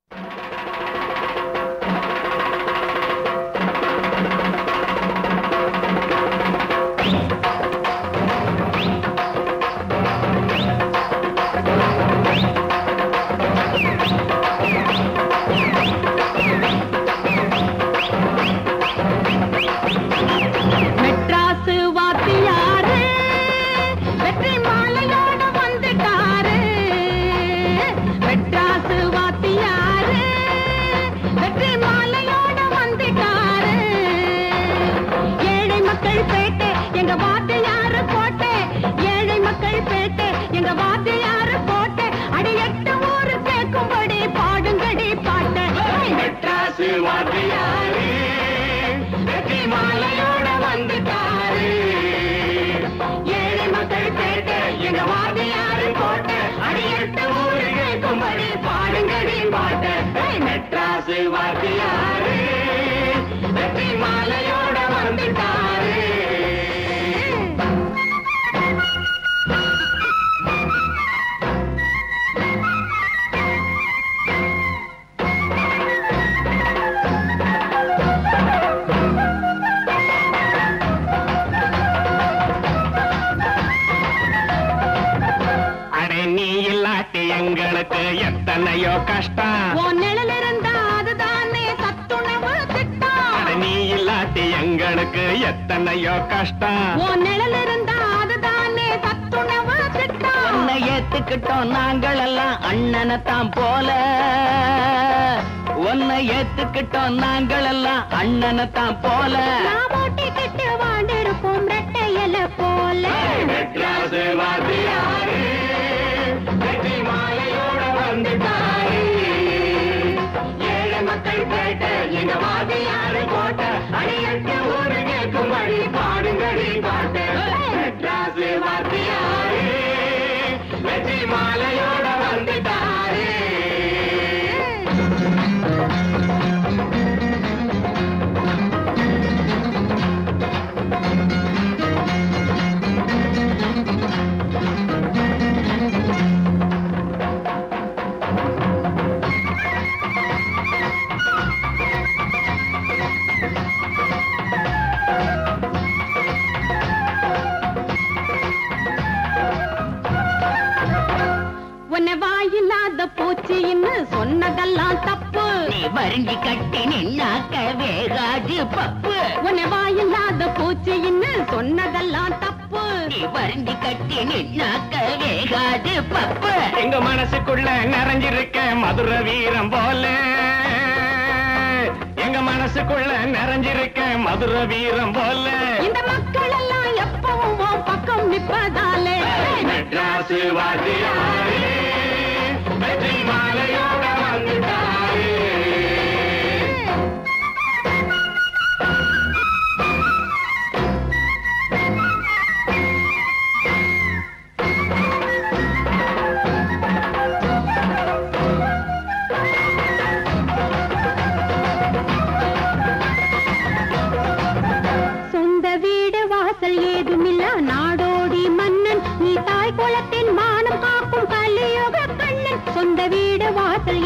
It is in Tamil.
எங்களுக்கு எத்தனையோ கஷ்டம் அதுதானே சத்துணவு திட்டம் நீ இல்லாட்டி எங்களுக்கு எத்தனையோ கஷ்டம் அதுதானே சத்துணவு திட்டம் உன்னை ஏத்துக்கிட்டோம் நாங்கள் எல்லாம் அண்ணனைத்தான் போல உன்னை ஏத்துக்கிட்டோம் நாங்கள் எல்லாம் அண்ணனைத்தான் போல ஓட்டிக்கிட்டு வாழ்ந்திருப்போம் ரெட்டையல போல மாலையோட வந்துட்டாரு ஏழை மக்கள் கேட்ட எங்க வாதியாரு போட்ட அடியட்டு ஊரு கேட்கும்படி பாடுங்கடி பாட்ட மெட்ராசு வாத்தியாரு வெற்றி மாலையோட வந்துட்டாரு வாயில்லாத பூச்சின்னு சொன்னதெல்லாம் தப்பு நீ வரிஞ்சி கட்டி நின்னாக்க வேகாது பப்பு உன்னை வாயில்லாத பூச்சின்னு சொன்னதெல்லாம் தப்பு நீ வரிஞ்சி கட்டி நின்னாக்க வேகாது பப்பு எங்க மனசுக்குள்ள நிறைஞ்சிருக்க மதுர வீரம் போல எங்க மனசுக்குள்ள நிறைஞ்சிருக்க மதுர வீரம் போல இந்த மக்கள் எல்லாம் எப்பவும் பக்கம் நிற்பதாலே மெட்ராசு வாத்தியாரே வெற்றி மாலையோட வந்துட்டாரே சொந்த வீடு வாசல் ஏதுமில்ல நாடோடி மன்னன் நீ தாய் குலத்தின் மானம் காக்கும் கலியுக கண்ணன் சொந்த வீடு வாசல்